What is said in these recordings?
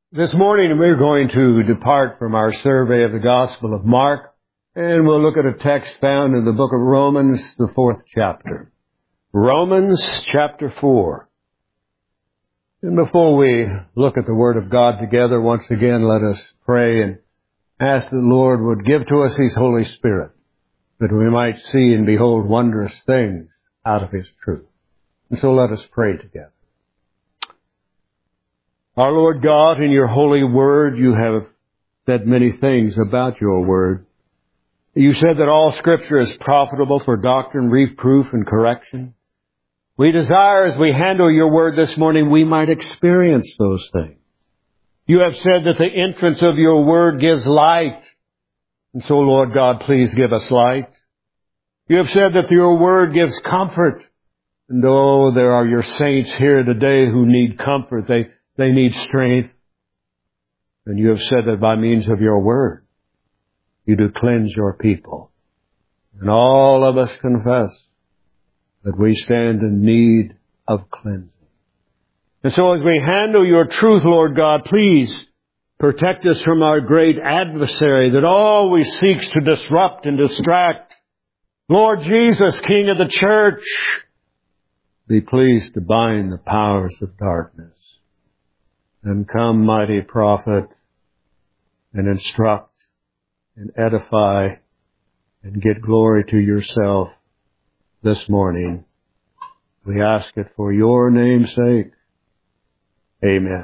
This morning we're going to depart from our survey of the Gospel of Mark, and we'll look at a text found in the book of Romans, the 4th chapter. Romans chapter 4. And before we look at the Word of God together, once again let us pray and ask that the Lord would give to us His Holy Spirit, that we might see and behold wondrous things out of His truth. And so let us pray together. Our Lord God, in your holy word, you have said many things about your word. You said that all Scripture is profitable for doctrine, reproof, and correction. We desire, as we handle your word this morning, we might experience those things. You have said that the entrance of your word gives light. And so, Lord God, please give us light. You have said that your word gives comfort. And oh, there are your saints here today who need comfort. They need strength. And you have said that by means of your word, you do cleanse your people. And all of us confess that we stand in need of cleansing. And so as we handle your truth, Lord God, please protect us from our great adversary that always seeks to disrupt and distract. Lord Jesus, King of the church, be pleased to bind the powers of darkness. And come, mighty prophet, and instruct and edify and get glory to yourself this morning. We ask it for your name's sake. Amen.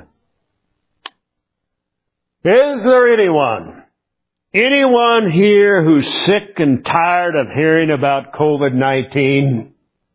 Is there anyone here who's sick and tired of hearing about COVID-19?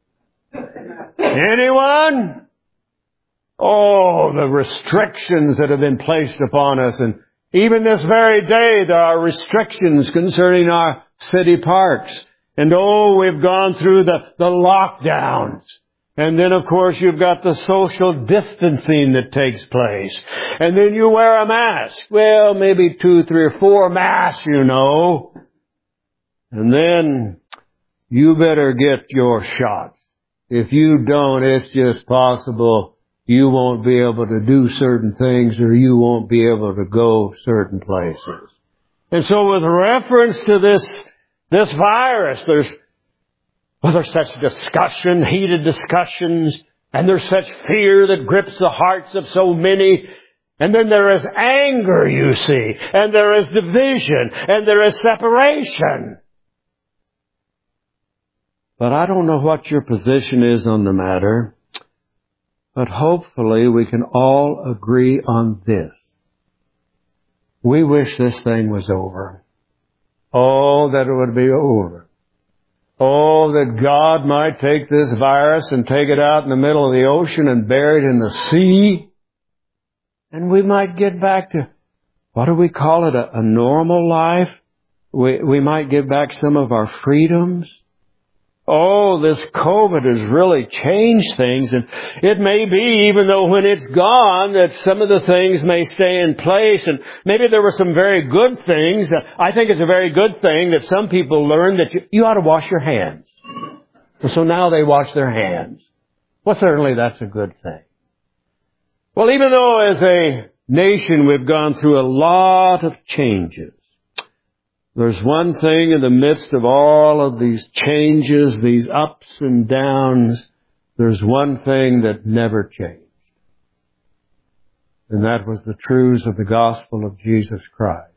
Anyone? Oh, the restrictions that have been placed upon us. And even this very day, there are restrictions concerning our city parks. And oh, we've gone through the lockdowns. And then, of course, you've got the social distancing that takes place. And then you wear a mask. Well, maybe 2, 3, or 4 masks, you know. And then you better get your shots. If you don't, it's just possible you won't be able to do certain things, or you won't be able to go certain places. And so with reference to this virus, there's such discussion, heated discussions, and there's such fear that grips the hearts of so many. And then there is anger, you see, and there is division, and there is separation. But I don't know what your position is on the matter. But hopefully we can all agree on this. We wish this thing was over. Oh, that it would be over. Oh, that God might take this virus and take it out in the middle of the ocean and bury it in the sea. And we might get back to, what do we call it, a normal life? We might get back some of our freedoms. Oh, this COVID has really changed things, and it may be, even though when it's gone, that some of the things may stay in place, and maybe there were some very good things. I think it's a very good thing that some people learned that you ought to wash your hands. And so now they wash their hands. Well, certainly that's a good thing. Well, even though as a nation we've gone through a lot of changes, there's one thing in the midst of all of these changes, these ups and downs, there's one thing that never changed. And that was the truths of the gospel of Jesus Christ.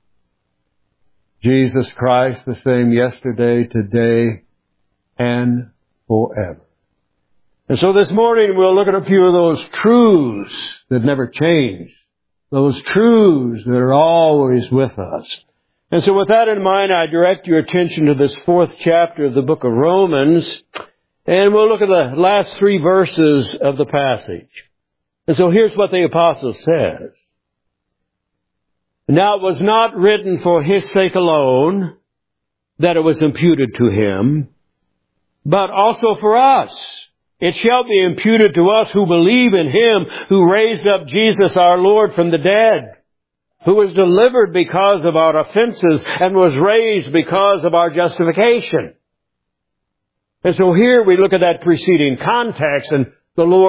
Jesus Christ, the same yesterday, today, and forever. And so this morning we'll look at a few of those truths that never change. Those truths that are always with us. And so with that in mind, I direct your attention to this 4th chapter of the book of Romans, and we'll look at the last 3 verses of the passage. And so here's what the apostle says. Now it was not written for his sake alone that it was imputed to him, but also for us. It shall be imputed to us who believe in him who raised up Jesus our Lord from the dead, who was delivered because of our offenses and was raised because of our justification. And so here we look at that preceding context, and the Lord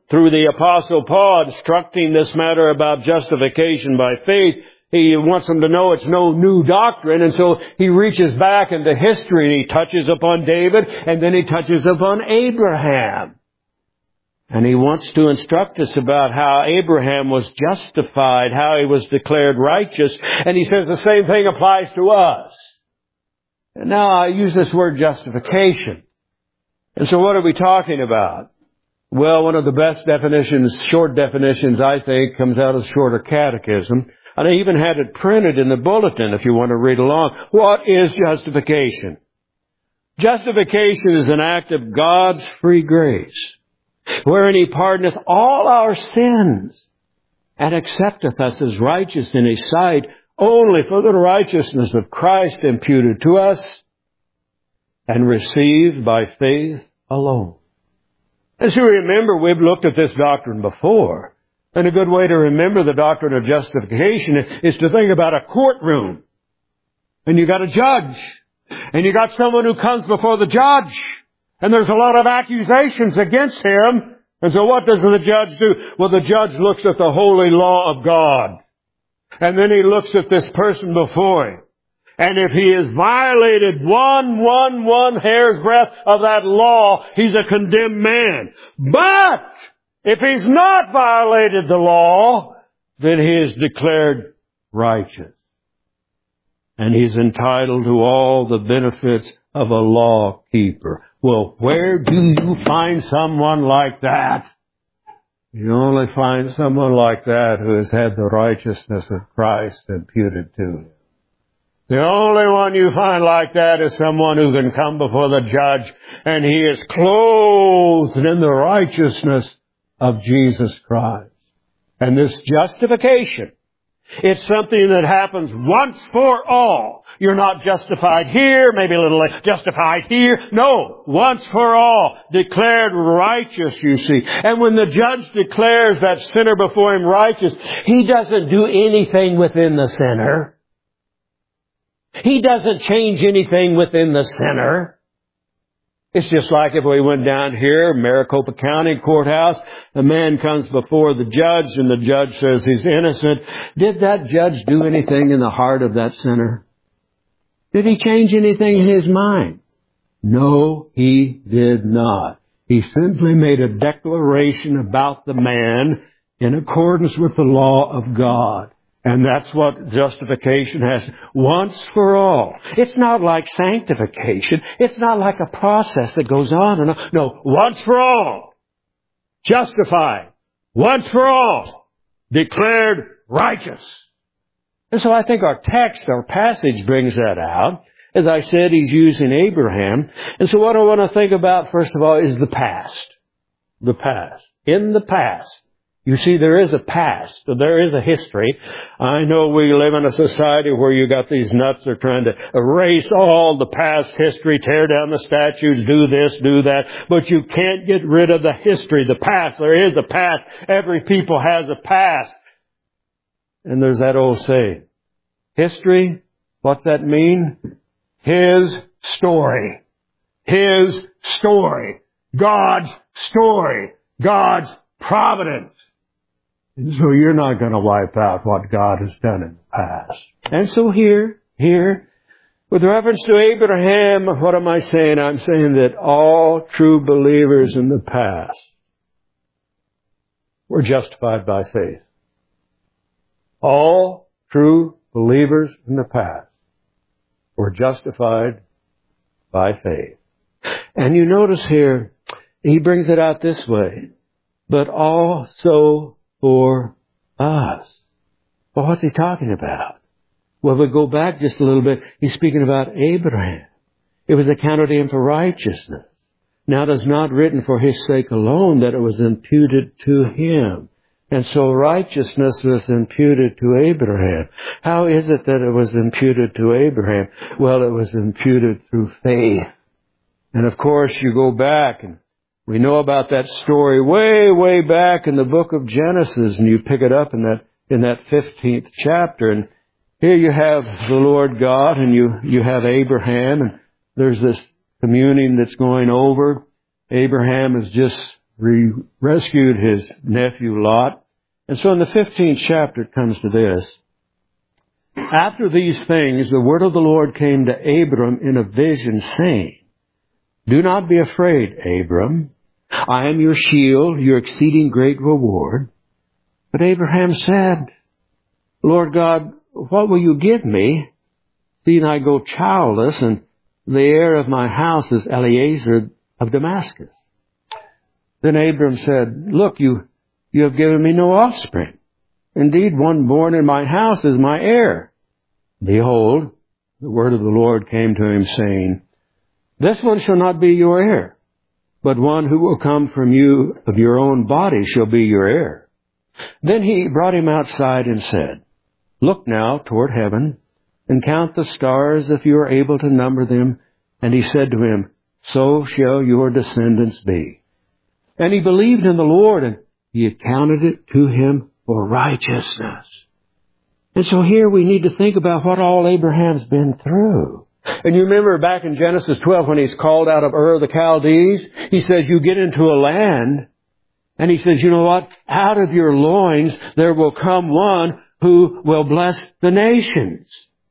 through the Apostle Paul instructing this matter about justification by faith. He wants them to know it's no new doctrine, and so he reaches back into history and he touches upon David, and then he touches upon Abraham. And he wants to instruct us about how Abraham was justified, how he was declared righteous, and he says the same thing applies to us. And now I use this word justification. And so what are we talking about? Well, one of the best definitions, short definitions, I think, comes out of the Shorter Catechism. And I even had it printed in the bulletin if you want to read along. What is justification? Justification is an act of God's free grace, wherein He pardoneth all our sins, and accepteth us as righteous in His sight, only for the righteousness of Christ imputed to us, and received by faith alone. As you remember, we've looked at this doctrine before. And a good way to remember the doctrine of justification is to think about a courtroom. And you got a judge. And you got someone who comes before the judge. And there's a lot of accusations against him. And so what does the judge do? Well, the judge looks at the holy law of God. And then he looks at this person before him. And if he has violated one hair's breadth of that law, he's a condemned man. But if he's not violated the law, then he is declared righteous. And he's entitled to all the benefits of a law keeper. Well, where do you find someone like that? You only find someone like that who has had the righteousness of Christ imputed to him. The only one you find like that is someone who can come before the judge and he is clothed in the righteousness of Jesus Christ. And this justification, it's something that happens once for all. You're not justified here, maybe a little late, justified here. No, once for all, declared righteous, you see. And when the judge declares that sinner before him righteous, he doesn't do anything within the sinner. He doesn't change anything within the sinner. It's just like if we went down here, Maricopa County Courthouse, the man comes before the judge and the judge says he's innocent. Did that judge do anything in the heart of that sinner? Did he change anything in his mind? No, he did not. He simply made a declaration about the man in accordance with the law of God. And that's what justification has. Once for all. It's not like sanctification. It's not like a process that goes on and on. No, once for all. Justified. Once for all. Declared righteous. And so I think our text, our passage brings that out. As I said, he's using Abraham. And so what I want to think about, first of all, is the past. The past. In the past. You see, there is a past. There is a history. I know we live in a society where you got these nuts that are trying to erase all the past history, tear down the statues, do this, do that. But you can't get rid of the history, the past. There is a past. Every people has a past. And there's that old saying. History, what's that mean? His story. His story. God's story. God's providence. And so you're not going to wipe out what God has done in the past. And so here, with reference to Abraham, what am I saying? I'm saying that all true believers in the past were justified by faith. All true believers in the past were justified by faith. And you notice here, he brings it out this way. But also for us. Well, what's he talking about? Well, we go back just a little bit. He's speaking about Abraham. It was accounted to him for righteousness. Now it is not written for his sake alone that it was imputed to him. And so righteousness was imputed to Abraham. How is it that it was imputed to Abraham? Well, it was imputed through faith. And of course, you go back and we know about that story way back in the book of Genesis, and you pick it up in that 15th chapter. And here you have the Lord God, and you have Abraham, and there's this communing that's going over. Abraham is just rescued his nephew Lot. And so in the 15th chapter it comes to this. After these things, the word of the Lord came to Abram in a vision, saying, Do not be afraid, Abram. I am your shield, your exceeding great reward. But Abraham said, Lord God, what will you give me, seeing I go childless, and the heir of my house is Eliezer of Damascus? Then Abram said, Look, you have given me no offspring. Indeed, one born in my house is my heir. Behold, the word of the Lord came to him, saying, This one shall not be your heir, but one who will come from you of your own body shall be your heir. Then he brought him outside and said, Look now toward heaven, and count the stars if you are able to number them. And he said to him, So shall your descendants be. And he believed in the Lord, and he accounted it to him for righteousness. And so here we need to think about what all Abraham's been through. And you remember back in Genesis 12 when he's called out of Ur of the Chaldees, he says, you get into a land, and he says, you know what? Out of your loins there will come one who will bless the nations.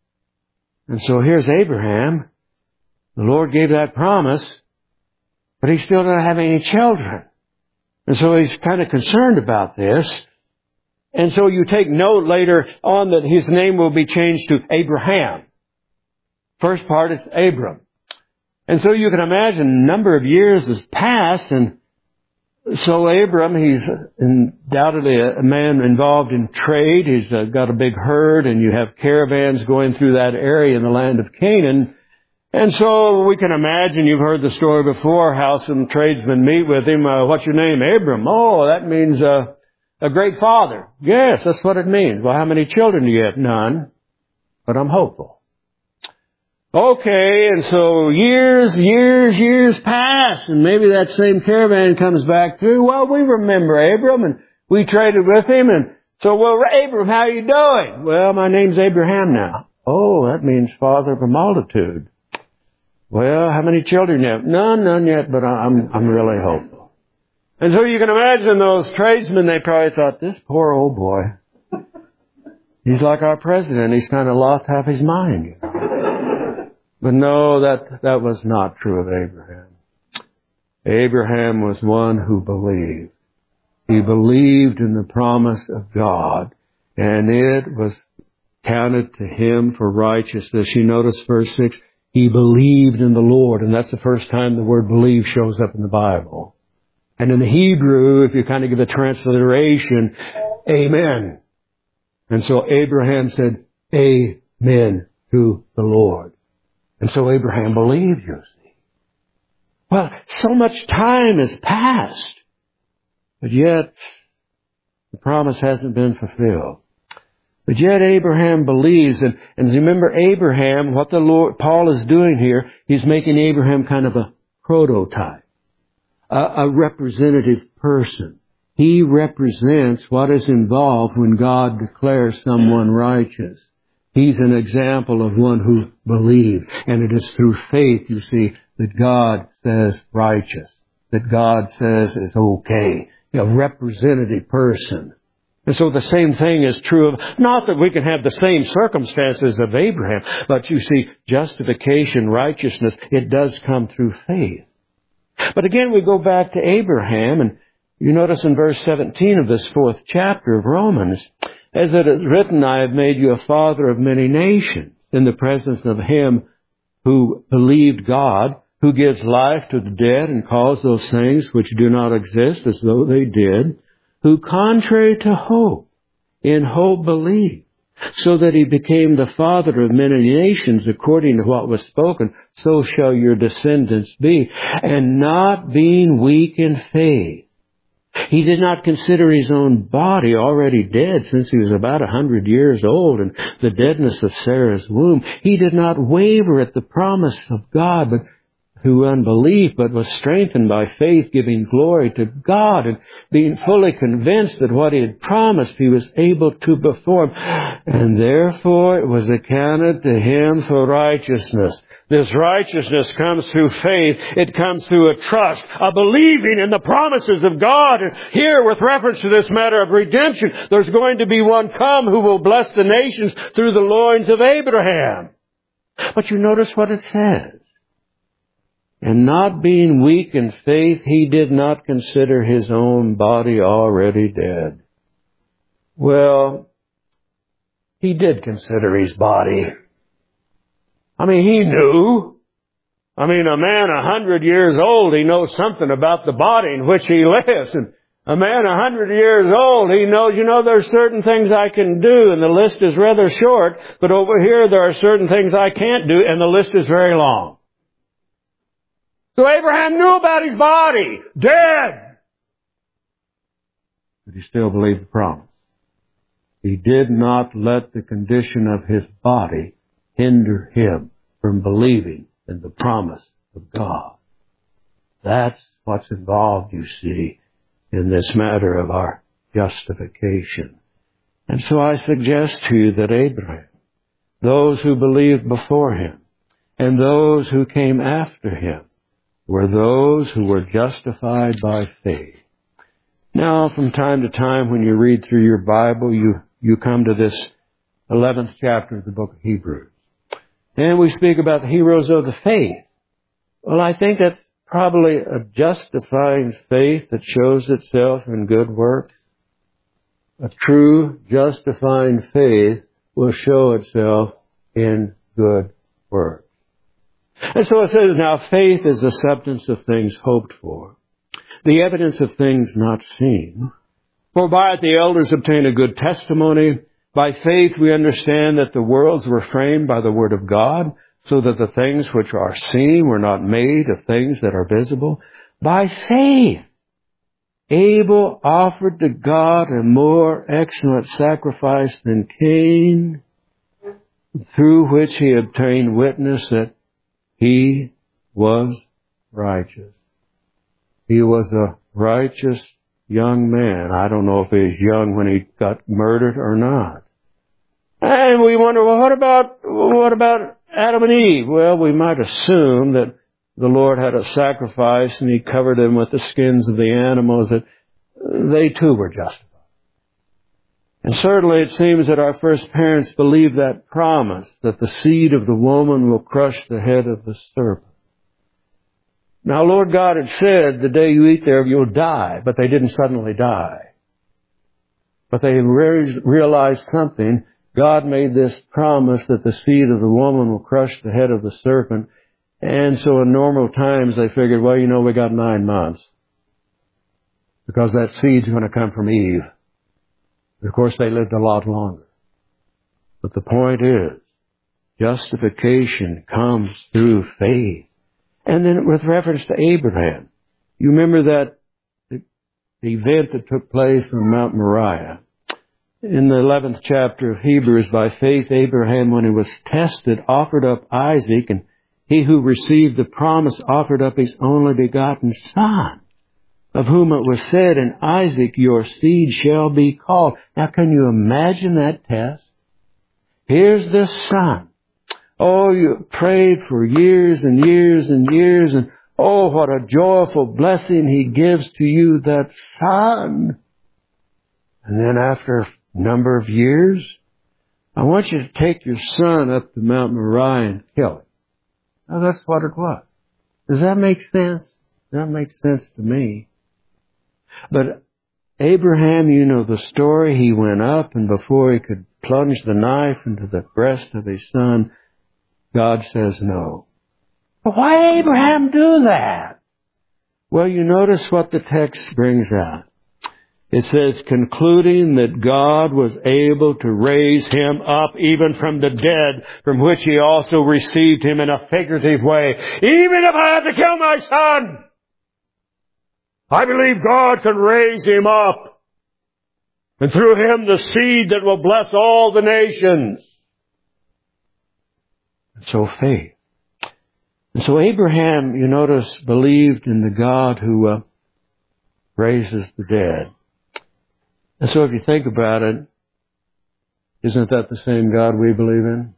And so here's Abraham. The Lord gave that promise, but he still doesn't have any children. And so he's kind of concerned about this. And so you take note later on that his name will be changed to Abraham. First part is Abram. And so you can imagine a number of years has passed, and so Abram, he's undoubtedly a man involved in trade. He's got a big herd, and you have caravans going through that area in the land of Canaan. And so we can imagine, you've heard the story before, how some tradesmen meet with him. What's your name? Abram. Oh, that means a great father. Yes, that's what it means. Well, how many children do you have? None. But I'm hopeful. Okay, and so years pass, and maybe that same caravan comes back through. Well, we remember Abram, and we traded with him, and so, well, Abram, how are you doing? Well, my name's Abraham now. Oh, that means father of a multitude. Well, how many children do you have? None yet, but I'm really hopeful. And so you can imagine those tradesmen, they probably thought, this poor old boy, he's like our president, he's kind of lost half his mind. But no, that was not true of Abraham. Abraham was one who believed. He believed in the promise of God, and it was counted to him for righteousness. You notice verse 6, he believed in the Lord, and that's the first time the word believe shows up in the Bible. And in the Hebrew, if you kind of give a transliteration, amen. And so Abraham said, amen to the Lord. And so Abraham believed, you see. Well, so much time has passed, but yet the promise hasn't been fulfilled. But yet Abraham believes, and remember Abraham, what Paul is doing here, he's making Abraham kind of a prototype, a representative person. He represents what is involved when God declares someone righteous. He's an example of one who believed. And it is through faith, you see, that God says righteous, that God says is okay, a representative person. And so the same thing is true of, not that we can have the same circumstances of Abraham, but you see, justification, righteousness, it does come through faith. But again, we go back to Abraham, and you notice in verse 17 of this 4th chapter of Romans, as it is written, I have made you a father of many nations in the presence of him who believed God, who gives life to the dead and calls those things which do not exist as though they did, who contrary to hope, in hope believed, so that he became the father of many nations according to what was spoken, so shall your descendants be, and not being weak in faith. He did not consider his own body already dead since he was about 100 years old and the deadness of Sarah's womb. He did not waver at the promise of God, but through unbelief, but was strengthened by faith, giving glory to God and being fully convinced that what He had promised He was able to perform. And therefore it was accounted to him for righteousness. This righteousness comes through faith. It comes through a trust, a believing in the promises of God. And here, with reference to this matter of redemption, there's going to be one come who will bless the nations through the loins of Abraham. But you notice what it says. And not being weak in faith, he did not consider his own body already dead. Well, he did consider his body. I mean, he knew. I mean, a man 100 years old, he knows something about the body in which he lives. And a man 100 years old, he knows, there's certain things I can do, and the list is rather short, but over here there are certain things I can't do, and the list is very long. So Abraham knew about his body, dead. But he still believed the promise. He did not let the condition of his body hinder him from believing in the promise of God. That's what's involved, you see, in this matter of our justification. And so I suggest to you that Abraham, those who believed before him, and those who came after him, were those who were justified by faith. Now, from time to time, when you read through your Bible, you come to this 11th chapter of the book of Hebrews. And we speak about the heroes of the faith. Well, I think that's probably a justifying faith that shows itself in good works. A true justifying faith will show itself in good works. And so it says, now faith is the substance of things hoped for, the evidence of things not seen. For by it the elders obtained a good testimony. By faith we understand that the worlds were framed by the word of God, so that the things which are seen were not made of things that are visible. By faith Abel offered to God a more excellent sacrifice than Cain, through which he obtained witness that he was righteous. He was a righteous young man. I don't know if he was young when he got murdered or not. And we wonder, well, what about Adam and Eve? Well, we might assume that the Lord had a sacrifice and He covered them with the skins of the animals, that they too were justified. And certainly it seems that our first parents believed that promise, that the seed of the woman will crush the head of the serpent. Now, Lord God had said, the day you eat thereof, you'll die, but they didn't suddenly die. But they realized something. God made this promise that the seed of the woman will crush the head of the serpent. And so in normal times they figured, well, we got 9 months, because that seed's going to come from Eve. Of course, they lived a lot longer. But the point is, justification comes through faith. And then with reference to Abraham, you remember that the event that took place on Mount Moriah. In the 11th chapter of Hebrews, by faith Abraham, when he was tested, offered up Isaac, and he who received the promise offered up his only begotten son, of whom it was said, in Isaac your seed shall be called. Now, can you imagine that test? Here's this son. Oh, you prayed for years and years and years, and oh, what a joyful blessing He gives to you, that son. And then after a number of years, I want you to take your son up to Mount Moriah and kill him. Now, that's what it was. Does that make sense? That makes sense to me. But Abraham, you know the story. He went up, and before he could plunge the knife into the breast of his son, God says no. But why did Abraham do that? Well, you notice what the text brings out. It says, concluding that God was able to raise him up even from the dead, from which He also received him in a figurative way. Even if I have to kill my son, I believe God can raise him up, and through him the seed that will bless all the nations. And so faith. And so Abraham, you notice, believed in the God who raises the dead. And so if you think about it, isn't that the same God we believe in?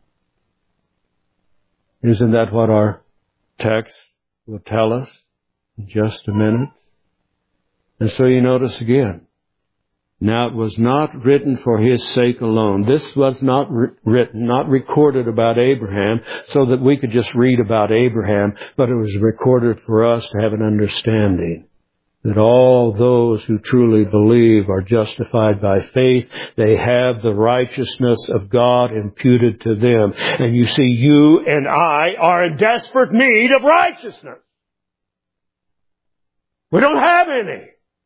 Isn't that what our text will tell us in just a minute? And so you notice again, now it was not written for his sake alone. This was not written, not recorded about Abraham so that we could just read about Abraham, but it was recorded for us to have an understanding that all those who truly believe are justified by faith. They have the righteousness of God imputed to them. And you see, you and I are in desperate need of righteousness. We don't have any.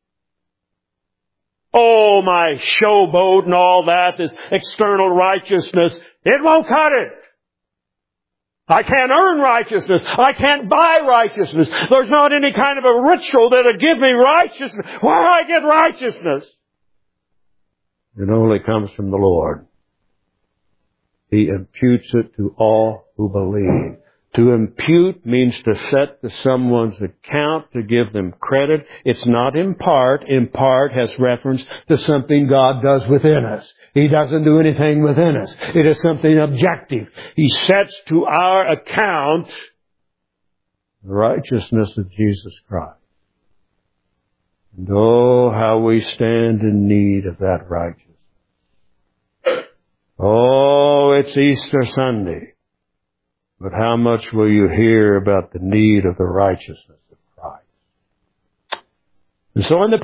Oh, my showboat and all that, this external righteousness, it won't cut it. I can't earn righteousness. I can't buy righteousness. There's not any kind of a ritual that'll give me righteousness. Where do I get righteousness? It only comes from the Lord. He imputes it to all who believe. To impute means to set to someone's account, to give them credit. It's not impart. Impart has reference to something God does within us. He doesn't do anything within us. It is something objective. He sets to our account the righteousness of Jesus Christ. And oh, how we stand in need of that righteousness. Oh, it's Easter Sunday. But how much will you hear about the need of the righteousness of Christ? And so in the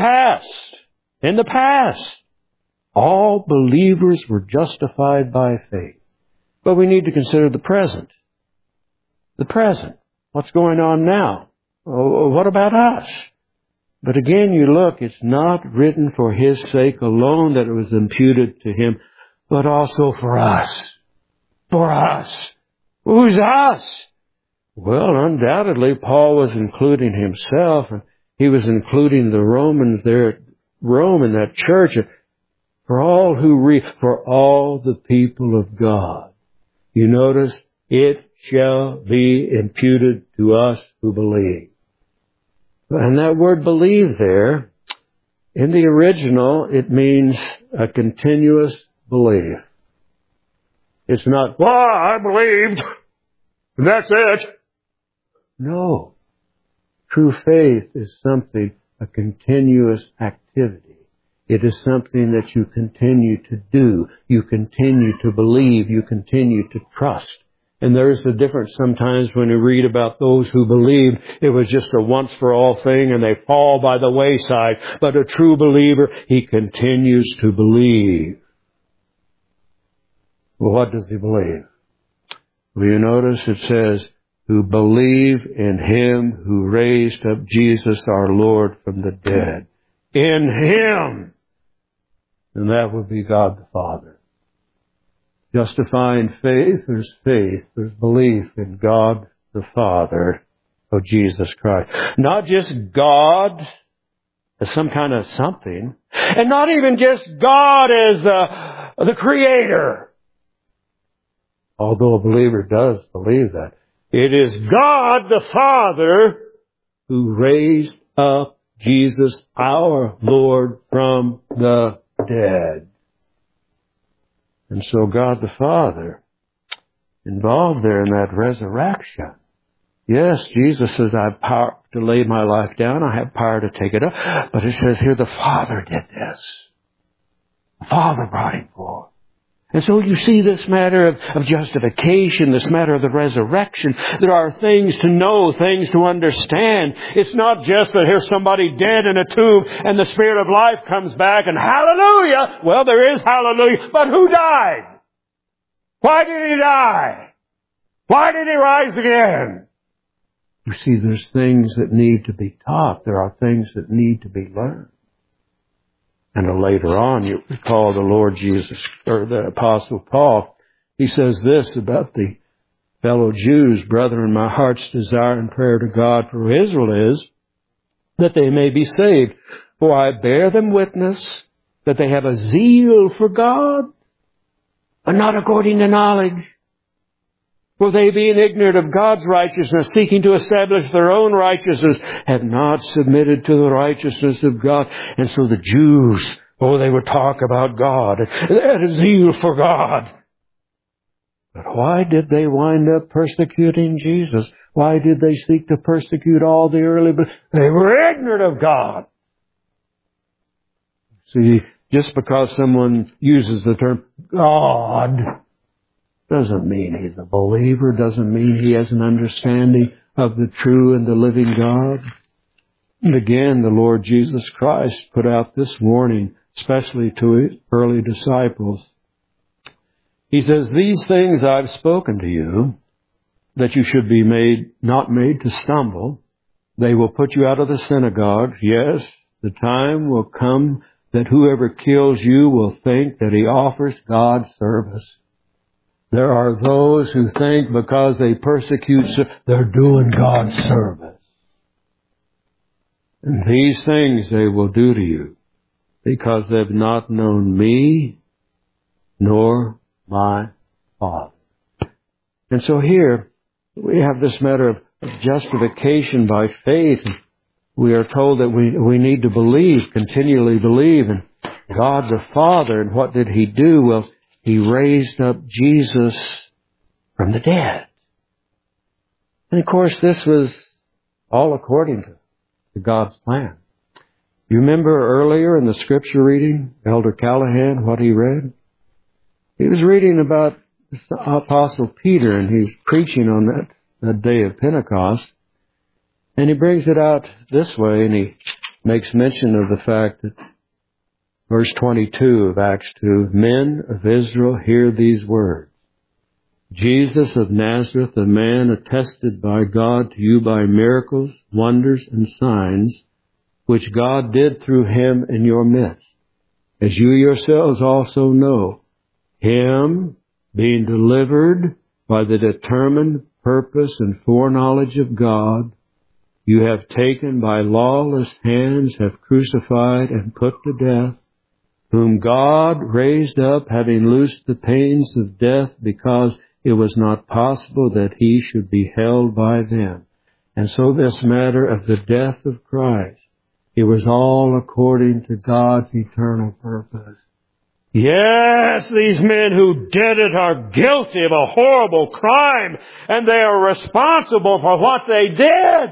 past, all believers were justified by faith. But we need to consider the present. The present. What's going on now? Oh, what about us? But again, you look, it's not written for his sake alone that it was imputed to him, but also for us. For us. Who's us? Well, undoubtedly, Paul was including himself, and he was including the Romans there at Rome in that church. For all who for all the people of God. You notice, it shall be imputed to us who believe. And that word believe there, in the original, it means a continuous belief. It's not, well, I believed, and that's it. No. True faith is something, a continuous activity. It is something that you continue to do. You continue to believe. You continue to trust. And there's the difference sometimes when you read about those who believed it was just a once-for-all thing and they fall by the wayside. But a true believer, he continues to believe. Well, what does he believe? Well, you notice it says, who believe in him who raised up Jesus our Lord from the dead. In him. And that would be God the Father. Justifying faith, there's belief in God the Father of Jesus Christ. Not just God as some kind of something, and not even just God as the Creator. Although a believer does believe that. It is God the Father who raised up Jesus our Lord from the dead. And so God the Father involved there in that resurrection. Yes, Jesus says, I have power to lay my life down. I have power to take it up. But it says here the Father did this. The Father brought him forth. And so you see this matter of justification, this matter of the resurrection. There are things to know, things to understand. It's not just that here's somebody dead in a tomb and the Spirit of life comes back and hallelujah. Well, there is hallelujah. But who died? Why did he die? Why did he rise again? You see, there's things that need to be taught. There are things that need to be learned. And later on, you recall the Lord Jesus, or the Apostle Paul, he says this about the fellow Jews, brethren, my heart's desire and prayer to God for Israel is that they may be saved. For I bear them witness that they have a zeal for God, but not according to knowledge. For they, being ignorant of God's righteousness, seeking to establish their own righteousness, have not submitted to the righteousness of God. And so the Jews, they would talk about God. They had a zeal for God. But why did they wind up persecuting Jesus? Why did they seek to persecute all the early believers? They were ignorant of God. See, just because someone uses the term God doesn't mean he's a believer, doesn't mean he has an understanding of the true and the living God. And again, the Lord Jesus Christ put out this warning, especially to his early disciples. He says, "These things I've spoken to you, that you should be not made to stumble. They will put you out of the synagogues. Yes, the time will come that whoever kills you will think that he offers God service. There are those who think because they persecute, they're doing God service. And these things they will do to you because they've not known me nor my Father." And so here we have this matter of justification by faith. We are told that we need to believe, continually believe in God the Father. And what did He do? Well, He raised up Jesus from the dead. And of course, this was all according to God's plan. You remember earlier in the scripture reading, Elder Callahan, what he read? He was reading about the Apostle Peter, and he's preaching on that day of Pentecost. And he brings it out this way, and he makes mention of the fact that verse 22 of Acts 2, "Men of Israel, hear these words. Jesus of Nazareth, a man attested by God to you by miracles, wonders, and signs, which God did through him in your midst, as you yourselves also know, him being delivered by the determined purpose and foreknowledge of God, you have taken by lawless hands, have crucified and put to death, whom God raised up, having loosed the pains of death, because it was not possible that he should be held by them." And so this matter of the death of Christ, it was all according to God's eternal purpose. Yes, these men who did it are guilty of a horrible crime, and they are responsible for what they did.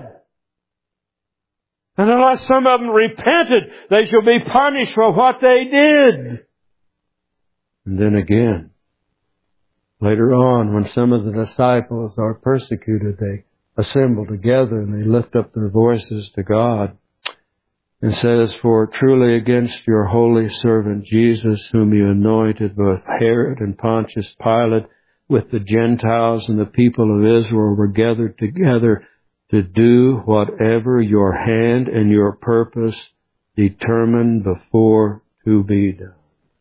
And unless some of them repented, they shall be punished for what they did. And then again, later on, when some of the disciples are persecuted, they assemble together and they lift up their voices to God and says, "For truly against your holy servant Jesus, whom you anointed with Herod and Pontius Pilate, with the Gentiles and the people of Israel, were gathered together to do whatever your hand and your purpose determined before to be done."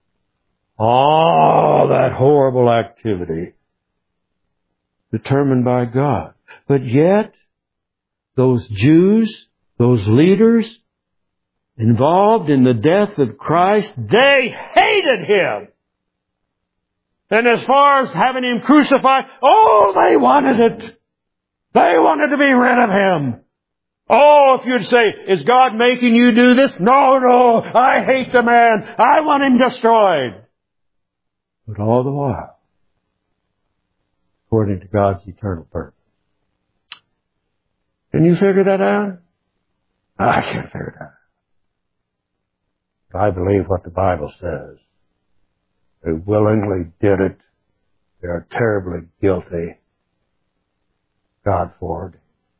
All that horrible activity determined by God. But yet, those Jews, those leaders involved in the death of Christ, they hated Him. And as far as having Him crucified, they wanted it. They wanted to be rid of Him. If you'd say, "Is God making you do this?" No, I hate the man. I want him destroyed. But all the while, according to God's eternal purpose. Can you figure that out? I can't figure it out. But I believe what the Bible says. They willingly did it. They are terribly guilty. God forward.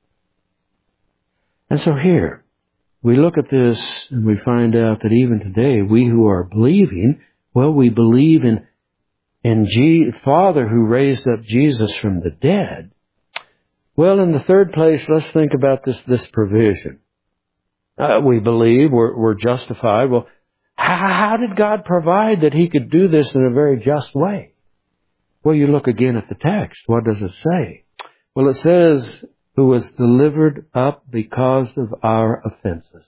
And so here, we look at this and we find out that even today, we who are believing, we believe in Father who raised up Jesus from the dead. Well, in the third place, let's think about this provision. We believe we're justified. Well, how did God provide that He could do this in a very just way? Well, you look again at the text. What does it say? Well, it says, "who was delivered up because of our offenses."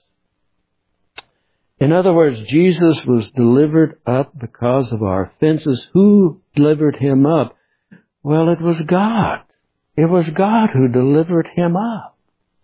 In other words, Jesus was delivered up because of our offenses. Who delivered Him up? Well, it was God. It was God who delivered him up.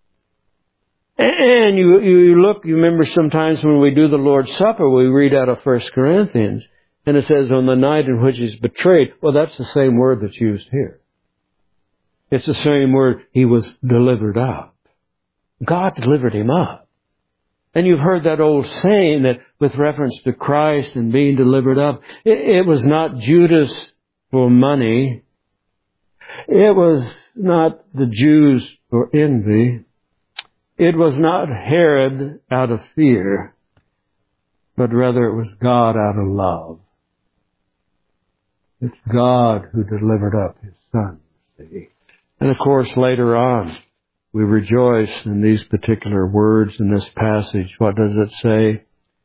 And you remember sometimes when we do the Lord's Supper, we read out of 1 Corinthians, and it says, on the night in which he's betrayed. Well, that's the same word that's used here. It's the same word, he was delivered up. God delivered him up. And you've heard that old saying that with reference to Christ and being delivered up, it was not Judas for money. It was not the Jews for envy. It was not Herod out of fear, but rather it was God out of love. It's God who delivered up his Son, see. And of course, later on, we rejoice in these particular words in this passage. What does it say?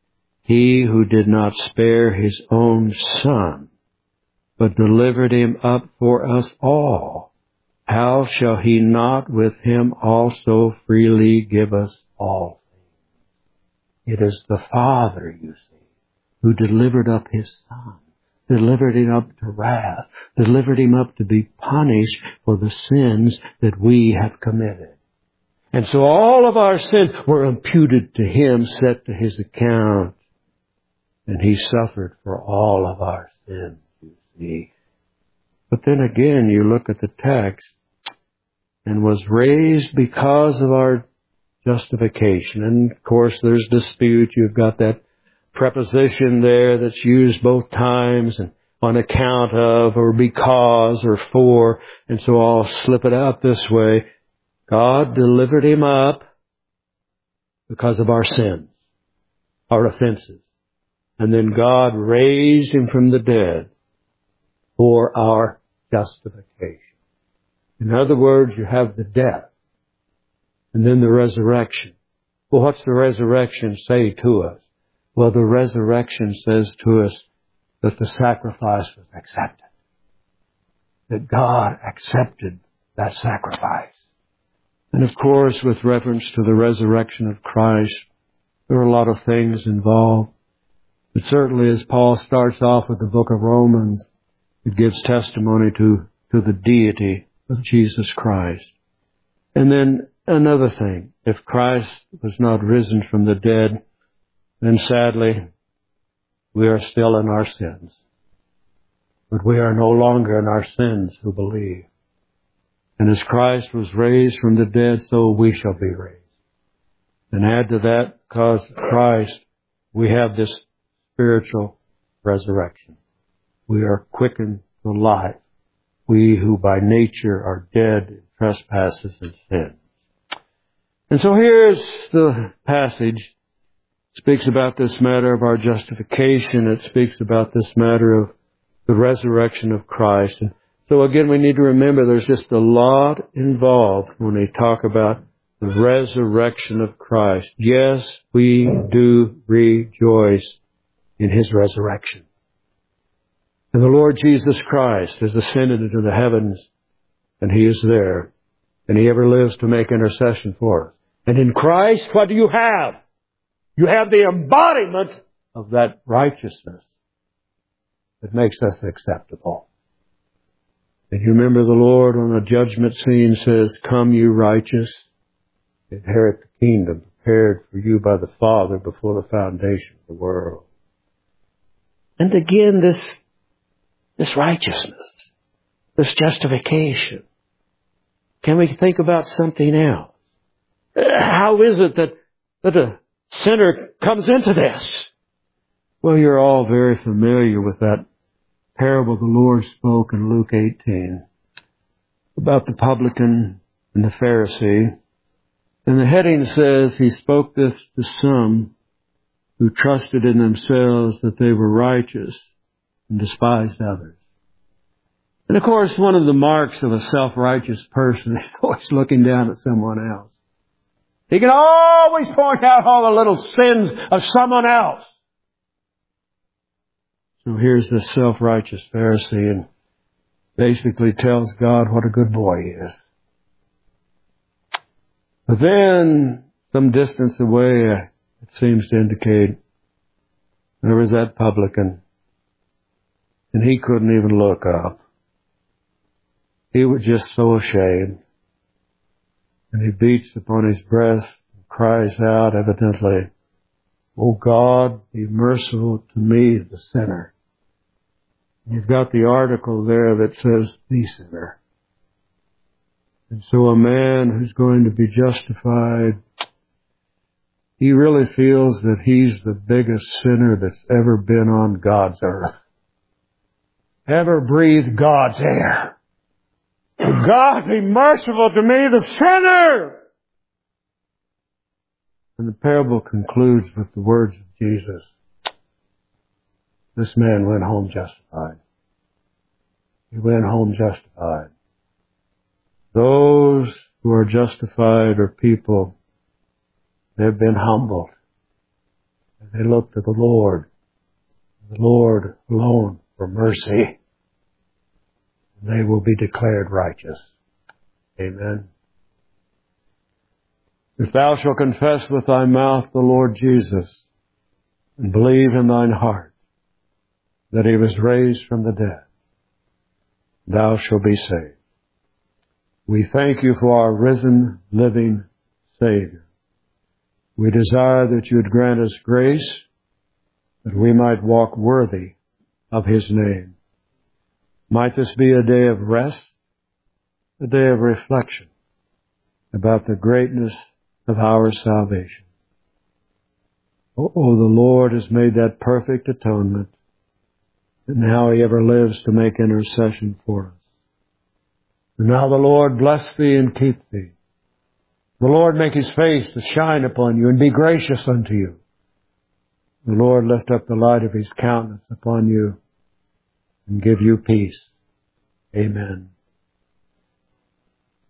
He who did not spare his own Son, but delivered him up for us all, how shall he not with him also freely give us all things? It is the Father, you see, who delivered up his Son. Delivered him up to wrath, delivered him up to be punished for the sins that we have committed. And so all of our sins were imputed to him, set to his account. And he suffered for all of our sins, you see. But then again, you look at the text, and was raised because of our justification. And of course, there's dispute. You've got that preposition there that's used both times, and on account of, or because, or for. And so I'll slip it out this way. God delivered him up because of our sins, our offenses. And then God raised him from the dead for our justification. In other words, you have the death and then the resurrection. Well, what's the resurrection say to us? Well, the resurrection says to us that the sacrifice was accepted. That God accepted that sacrifice. And of course, with reference to the resurrection of Christ, there are a lot of things involved. But certainly as Paul starts off with the book of Romans, it gives testimony to the deity of Jesus Christ. And then another thing, if Christ was not risen from the dead, then sadly, we are still in our sins. But we are no longer in our sins who believe. And as Christ was raised from the dead, so we shall be raised. And add to that, because of Christ, we have this spiritual resurrection. We are quickened to life. We who by nature are dead in trespasses and sins. And so here's the passage. It speaks about this matter of our justification. It speaks about this matter of the resurrection of Christ. And so again, we need to remember there's just a lot involved when we talk about the resurrection of Christ. Yes, we do rejoice in his resurrection. And the Lord Jesus Christ has ascended into the heavens, and he is there, and he ever lives to make intercession for us. And in Christ, what do you have? You have the embodiment of that righteousness that makes us acceptable. And you remember the Lord on the judgment scene says, "Come, you righteous, inherit the kingdom prepared for you by the Father before the foundation of the world." And again, this righteousness, this justification. Can we think about something else? How is it that a sinner comes into this? Well, you're all very familiar with that parable the Lord spoke in Luke 18 about the publican and the Pharisee. And the heading says, he spoke this to some who trusted in themselves that they were righteous and despised others. And of course, one of the marks of a self-righteous person is always looking down at someone else. He can always point out all the little sins of someone else. So here's this self-righteous Pharisee and basically tells God what a good boy he is. But then, some distance away, it seems to indicate, there was that publican, and he couldn't even look up. he was just so ashamed. And he beats upon his breast and cries out evidently, "O God, be merciful to me, the sinner." You've got the article there that says, "the sinner." And so a man who's going to be justified, he really feels that he's the biggest sinner that's ever been on God's earth. Ever breathed God's air. God, be merciful to me, the sinner! And the parable concludes with the words of Jesus. This man went home justified. He went home justified. Those who are justified are people, they've been humbled. And they look to the Lord alone for mercy. And they will be declared righteous. Amen. If thou shalt confess with thy mouth the Lord Jesus, and believe in thine heart that he was raised from the dead, thou shalt be saved. We thank you for our risen, living Savior. We desire that you would grant us grace that we might walk worthy of his name. Might this be a day of rest, a day of reflection about the greatness of our salvation. Oh, the Lord has made that perfect atonement, and now he ever lives to make intercession for us. And now the Lord bless thee and keep thee. The Lord make his face to shine upon you and be gracious unto you. The Lord lift up the light of his countenance upon you and give you peace. Amen.